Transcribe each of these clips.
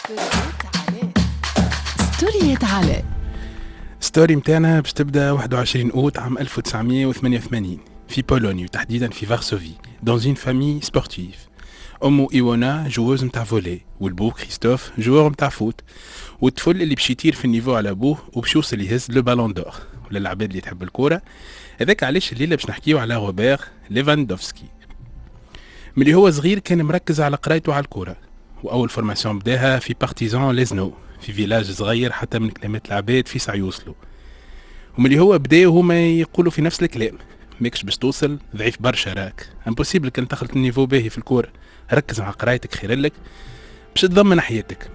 ستوريات علاء. ستوري متاعنا باش تبدا 21 اوت عام 1988 في بولونيا وتحديدا في فارسوفي dans une famille sportive. أمو إيوانا جووز متاع فولي والبو كريستوف جوور متاع فوت، والطفل اللي باش يطير في النيفو على ابوه وباش يوصل يهز لو بالون دور وللعباد اللي تحب الكوره. هذاك علاش الليله باش نحكيو على روبير ليفاندوفسكي. ملي هو صغير كان مركز على قرايته على الكوره، واول فورماسيون بداها في بارتيزان ليزنو في فيلاج صغير حتى من كلمات العباد في ساعة يوصلوا. وملي هو بدا هما يقولوا في نفس الكلام، ماكش باش توصل ضعيف برشا راك امبوسيبل كان تخلط النيفو باهي في الكوره، ركز على قرايتك خير لك باش تضمن حياتك.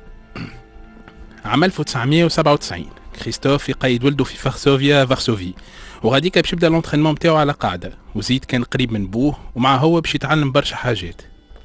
عام 1997 كريستوف يقيد ولده في فارسوفي وغاديكا باش يبدا لونترينمون نتاعو على قاعده، وزيد كان قريب من بوه ومع هو باش يتعلم برشا حاجات.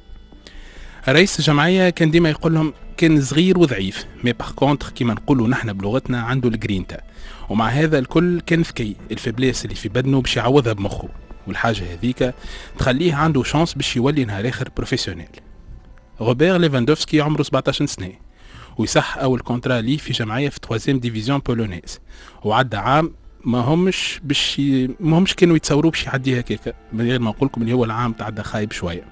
رئيس الجمعيه كان ديما يقول لهم كان صغير وضعيف، مي باغ كونتر كيما نقولوا نحن بلغتنا عنده الجرينتا، ومع هذا الكل كان ذكي، الفبليس اللي في بدنه باش يعوضها بمخه، والحاجه هذيك تخليه عنده شانس باش يولي نهار اخر بروفيسيونيل. روبير ليفاندوفسكي عمره 17 سنه ويصح اول كونترا ليه في جمعيه في 3 ديفيزيون بولونيز، وعدى عام ما همش كانوا يتصوروا باش يعدي هكاك، من غير ما نقول لكم اللي هو العام تعدى خايب شويه.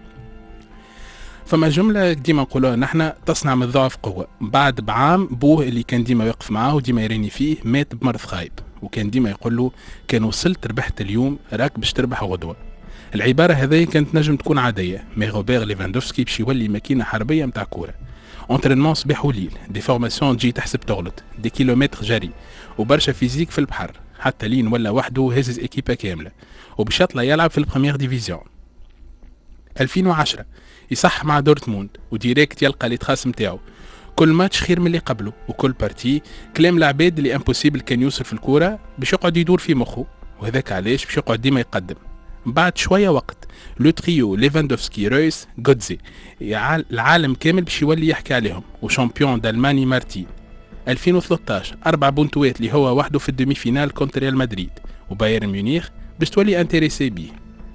فما جملة ديما نقولوها نحن تصنع من الضعف قوة. بعد بعام بوه اللي كان ديما يوقف معاه وديما يريني فيه مات بمرض خايب، وكان ديما يقول له كان وصلت ربحت اليوم راك باش تربح غدوة. العبارة هذه كانت نجم تكون عادية، مي روبير ليفاندوفسكي باش يولي ماكينة حربية متاع كورة. انترينمون صباح وليل، دي فورماسيون تجي تحسب تغلط، دي كيلومتر جري وبرشا فيزيك في البحر، حتى لين ولا وحده هزز اكيبا كاملة وباش يطلع يلعب في البريمير ديفيزيون. 2010 يصح مع دورتموند وديريكت يلقى لي تخاص متاعو، كل ماتش خير من اللي قبله، وكل بارتي كلام العباد اللي امبوسيبل كان يوصل في الكوره باش يقعد يدور في مخه، وهذاك علاش باش يقعد ديما يقدم. بعد شويه وقت لو تريو ليفاندوفسكي رويس غوتزي العالم كامل باش يولي يحكي عليهم، وشامبيون دالماني مارتين. 2013 4 بونتوات اللي هو وحده في الدومي فينال كونتر ريال مدريد وبايرن ميونخ باش تولي انتريسي بيه.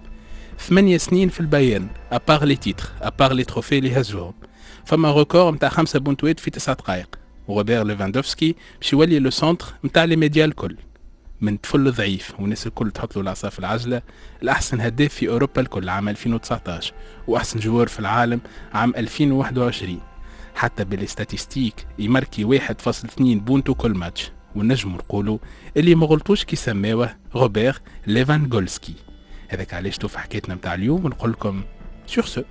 8 سنين في البايرن ابار لي تيتر ابار لي تروفي اللي هزوهم، فما ريكور نتاع 5 بونتوات في 9 دقائق. وروبير ليفاندوفسكي باش يولي لو سونتر نتاع لي ميديا الكل، من طفل ضعيف والناس الكل تحط له العصا في العجله، الاحسن هداف في اوروبا الكل عام 2019، واحسن جوار في العالم عام 2021، حتى بالستاتيستيك يماركي 1.2 بونتو كل ماتش، ونجم نقولوا اللي ما غلطوش كي سماوه روبير ليفانغولسكي. هذاك علاش توفى حكايتنا متاع اليوم، ونقول لكم سور سو.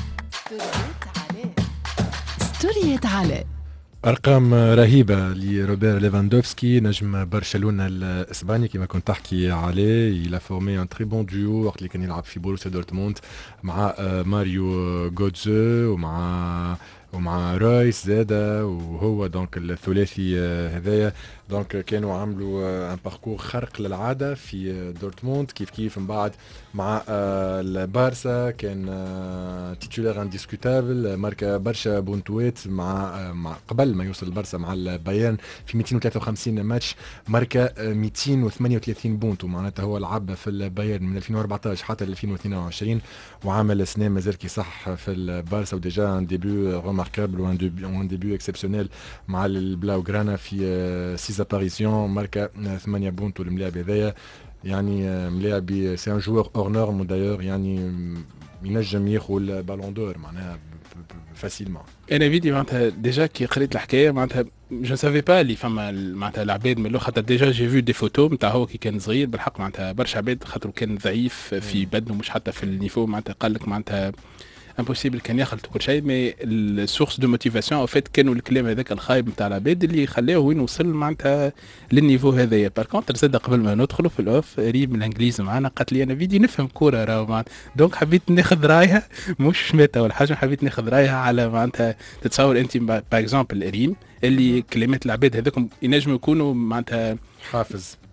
ستوريات علاء. أرقام رهيبة لروبير ليفاندوفسكي نجم برشلونة الإسباني كما كنت تحكي عليه. إلى فورمي ان تري بون ديو وقت اللي كان يلعب في بوروسيا دورتموند مع ماريو غوتزو ومع رايس زادا، وهو دونك الثلاثي هذايا دونك كانوا عملوا ان باركور خارق للعاده في دورتموند. كيف من بعد مع البارسا كان تيتولار انديسكوتابل، ماركا برشا بونتوات مع قبل ما يوصل البارسا مع البايرن في 253 ماتش ماركا 238 بونتو، معناتها هو لعب في البايرن من 2014 حتى 2022 وعمل سنه مازال كي صح في البارسا، وديجا ان ديبيو ريماركابل وان ديبيو اكسبسيونيل مع البلاو غرانا في 6 اباريسيون ماركا 8 بونتو. الملاعب هذايا يعني ملاعب سي ان جوور اور نورم، دايور يعني ينجم ياخذ البالون دور معناها فاسيلمون. انا فيدي معناتها ديجا كي قريت الحكايه معناتها جو سافي با اللي فما معناتها العباد من خاطر ديجا جي فيو دي فوتو نتاع هو كي كان صغير بالحق معناتها برشا عباد خاطر كان ضعيف في بدنه مش حتى في النيفو، معناتها قال لك معناتها امبوسيبل كان يخلط كل شيء، مي السورس دو موتيفاسيون او فيت كانوا الكلام هذاك الخايب نتاع العباد اللي خلاه وين وصل معناتها للنيفو هذايا. بار كونتر زاد قبل ما ندخلوا في الاوف ريم الانجليزي معنا قالت لي انا فيدي نفهم كوره راهو معناتها، دونك حبيت ناخذ رايها مش شماته ولا حاجه، حبيت ناخذ رايها على معناتها تتصور انت باغ اكزومبل ريم اللي كلمات العباد هذوك ينجموا يكونوا معناتها حافز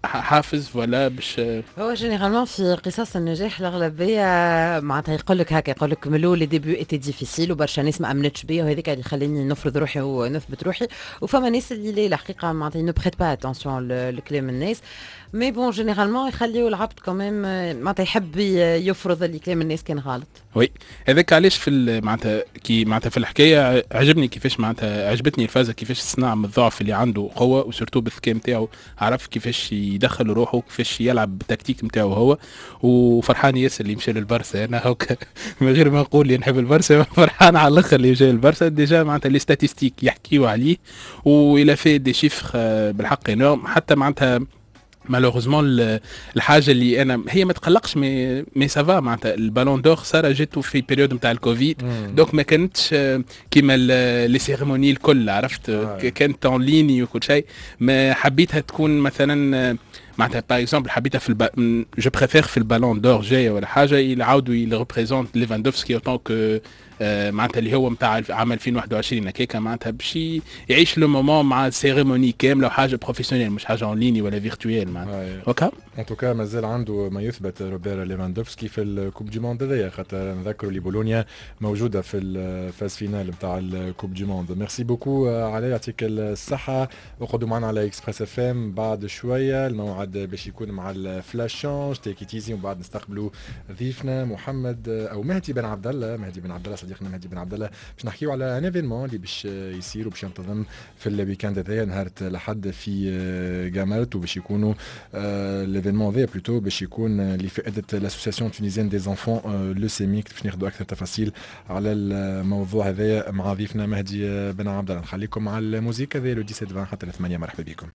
حافز ولا باش هو جينيرالمون في قصص النجاح الاغلبيه معناتها يقول لك هكا، يقول لك ملو لي ديبي ايتي ديفيسيل وبرشا ناس ما امنتش بيا وهذيك اللي خليني نفرض روحي ونثبت روحي، وفما ناس اللي لا الحقيقه معناتها نو بريت با اتونسيون لكلام الناس. مي بون جينيرالمون يخليو العبد كمان معناتها يحب يفرض اللي كلام الناس كان غلط. وي هذاك علاش في معناتها كي معناتها في الحكايه عجبني كيفاش معناتها عجبتني الفازه كيفاش صنع من الضعف اللي عنده قوه، وسورتو بالذكاء نتاعو عرف كيفاش يدخل روحه كيفاش يلعب بالتكتيك نتاعو هو. وفرحان ياسر اللي مشى للبرسا، انا هوك من غير ما نقول لي نحب البرسا فرحان على الاخر اللي جاي البرسا. ديجا معناتها لي ستاتيستيك يحكيوا عليه والى في دي شيفر بالحق انورم. حتى معناتها مالوغوزمون الحاجه اللي انا هي ما تقلقش مي سافا معناتها البالون دور صار جاتو في بيريود نتاع الكوفيد دونك ما كانتش كيما لي سيريموني الكل عرفت كانت اون ليني وكل شيء. ما حبيتها تكون مثلا معناتها باغ اكزومبل حبيتها في جو بريفير في البالون دور جايه ولا حاجه يعاودوا يريبريزونت ليفاندوفسكي اوتون كو معناتها اللي هو نتاع عام 2021 هكاك معناتها باش يعيش لو مومون مع سيريموني كامله وحاجه بروفيسيونيل مش حاجه اون ليني ولا فيرتويال معناتها اوكي. ان توكا مازال عنده ما يثبت روبير ليفاندوفسكي في الكوب دي موند هذايا، خاطر نذكروا لي بولونيا موجوده في الفاز فينال نتاع الكوب دي موند. ميرسي بوكو علي، يعطيك الصحه. اقعدوا معنا على اكسبريس اف ام بعد شويه، الموعد باش يكون مع الفلاش شونج تيكي تيزي، ومن بعد نستقبلوا ضيفنا محمد او مهدي بن عبد الله صديقنا مهدي بن عبد الله، باش نحكيو على ان ايفينمون اللي باش يصير وباش ينتظم في الويكاند هذايا نهار الاحد في جامرت، وباش يكونوا ليفينمون هذايا بلوتو باش يكون لفائده لاسوسياسيون تونيزيان دي زونفون لوسيميك. باش ناخذوا اكثر تفاصيل على الموضوع هذايا مع ضيفنا مهدي بن عبد الله. نخليكم مع الموسيقى هذايا لو 17 20 حتى ل 8. مرحبا بكم.